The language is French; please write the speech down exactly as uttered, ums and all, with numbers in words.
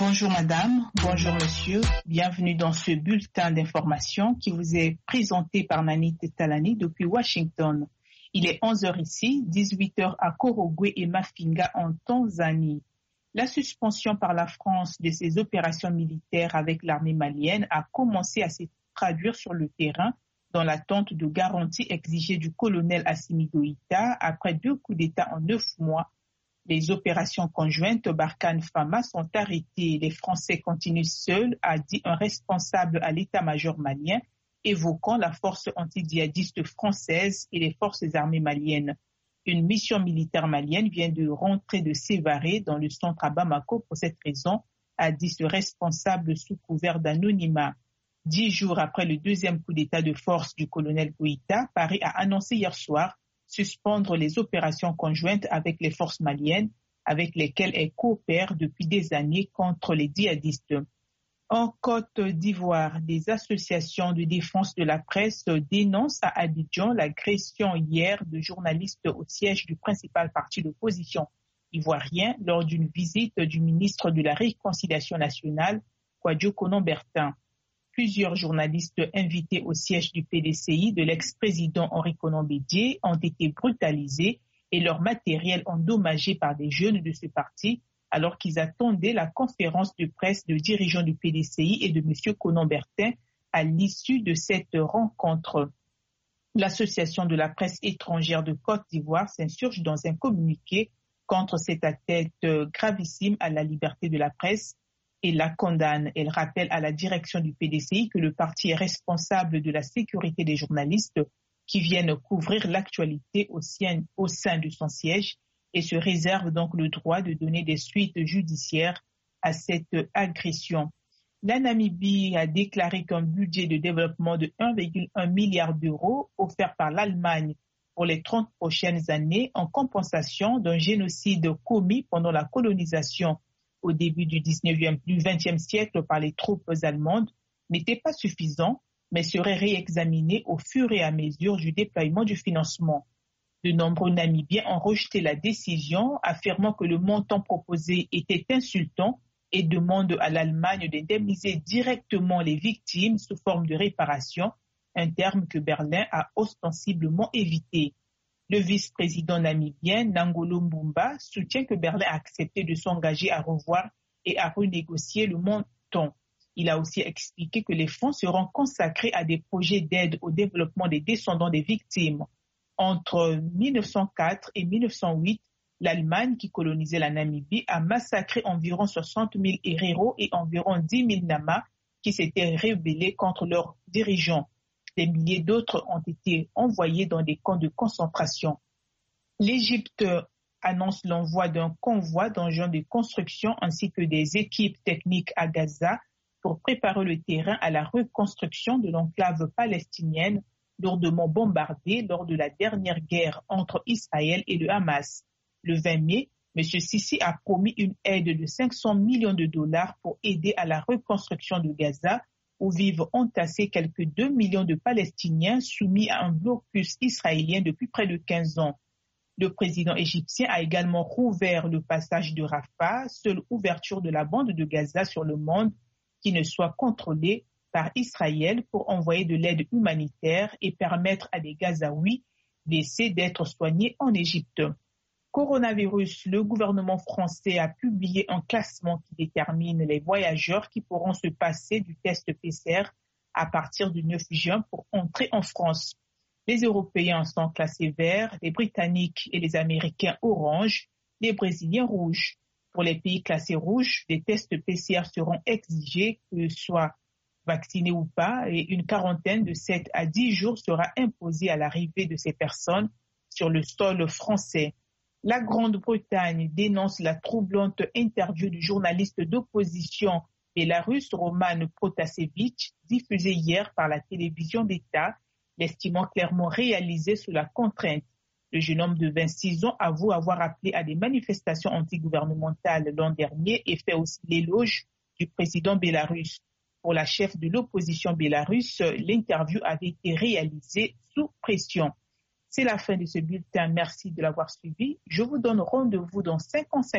Bonjour madame, bonjour monsieur, bienvenue dans ce bulletin d'information qui vous est présenté par Nanit Talani depuis Washington. Il est onze heures ici, dix-huit heures à Korogwe et Mafinga en Tanzanie. La suspension par la France de ses opérations militaires avec l'armée malienne a commencé à se traduire sur le terrain dans l'attente de garanties exigées du colonel Assimi Goïta après deux coups d'État en neuf mois. Les opérations conjointes Barkhane-Fama sont arrêtées. Les Français continuent seuls, a dit un responsable à l'état-major malien, évoquant la force antidjihadiste française et les forces armées maliennes. Une mission militaire malienne vient de rentrer de Sévaré dans le centre à Bamako pour cette raison, a dit ce responsable sous couvert d'anonymat. Dix jours après le deuxième coup d'état de force du colonel Goïta, Paris a annoncé hier soir suspendre les opérations conjointes avec les forces maliennes avec lesquelles elle coopère depuis des années contre les djihadistes. En Côte d'Ivoire, des associations de défense de la presse dénoncent à Abidjan l'agression hier de journalistes au siège du principal parti d'opposition ivoirien lors d'une visite du ministre de la Réconciliation nationale, Kwadjo Konon-Bertin. Plusieurs journalistes invités au siège du P D C I de l'ex-président Henri Konan Bédié ont été brutalisés et leur matériel endommagé par des jeunes de ce parti alors qu'ils attendaient la conférence de presse de dirigeants du P D C I et de M. Konon-Bertin à l'issue de cette rencontre. L'Association de la presse étrangère de Côte d'Ivoire s'insurge dans un communiqué contre cette atteinte gravissime à la liberté de la presse et la condamne. Elle rappelle à la direction du P D C I que le parti est responsable de la sécurité des journalistes qui viennent couvrir l'actualité au sein, au sein de son siège et se réserve donc le droit de donner des suites judiciaires à cette agression. La Namibie a déclaré qu'un budget de développement de un virgule un milliard d'euros offert par l'Allemagne pour les trente prochaines années en compensation d'un génocide commis pendant la colonisation au début du dix-neuvième, du vingtième siècle par les troupes allemandes n'était pas suffisant, mais serait réexaminé au fur et à mesure du déploiement du financement. De nombreux Namibiens ont rejeté la décision, affirmant que le montant proposé était insultant et demandent à l'Allemagne d'indemniser directement les victimes sous forme de réparation, un terme que Berlin a ostensiblement évité. Le vice-président namibien Nangolo Mbumba soutient que Berlin a accepté de s'engager à revoir et à renégocier le montant. Il a aussi expliqué que les fonds seront consacrés à des projets d'aide au développement des descendants des victimes. Entre mille neuf cent quatre et mille neuf cent huit, l'Allemagne, qui colonisait la Namibie, a massacré environ soixante mille Héréros et environ dix mille Nama qui s'étaient rebellés contre leurs dirigeants. Des milliers d'autres ont été envoyés dans des camps de concentration. L'Égypte annonce l'envoi d'un convoi d'engins de construction ainsi que des équipes techniques à Gaza pour préparer le terrain à la reconstruction de l'enclave palestinienne lourdement bombardée lors de la dernière guerre entre Israël et le Hamas. Le vingt mai, M. Sisi a promis une aide de cinq cents millions de dollars pour aider à la reconstruction de Gaza, où vivent entassés quelques deux millions de Palestiniens soumis à un blocus israélien depuis près de quinze ans. Le président égyptien a également rouvert le passage de Rafah, seule ouverture de la bande de Gaza sur le monde qui ne soit contrôlée par Israël pour envoyer de l'aide humanitaire et permettre à des Gazaouis blessés d'être soignés en Égypte. Coronavirus, le gouvernement français a publié un classement qui détermine les voyageurs qui pourront se passer du test P C R à partir du neuf juin pour entrer en France. Les Européens sont classés verts, les Britanniques et les Américains orange, les Brésiliens rouges. Pour les pays classés rouges, des tests P C R seront exigés, que soient vaccinés ou pas, et une quarantaine de sept à dix jours sera imposée à l'arrivée de ces personnes sur le sol français. La Grande-Bretagne dénonce la troublante interview du journaliste d'opposition bélarusse Roman Protasevich, diffusée hier par la télévision d'État, l'estimant clairement réalisée sous la contrainte. Le jeune homme de vingt-six ans avoue avoir appelé à des manifestations antigouvernementales l'an dernier et fait aussi l'éloge du président bélarusse. Pour la chef de l'opposition bélarusse, l'interview avait été réalisée sous pression. C'est la fin de ce bulletin. Merci de l'avoir suivi. Je vous donne rendez-vous dans cinquante-cinq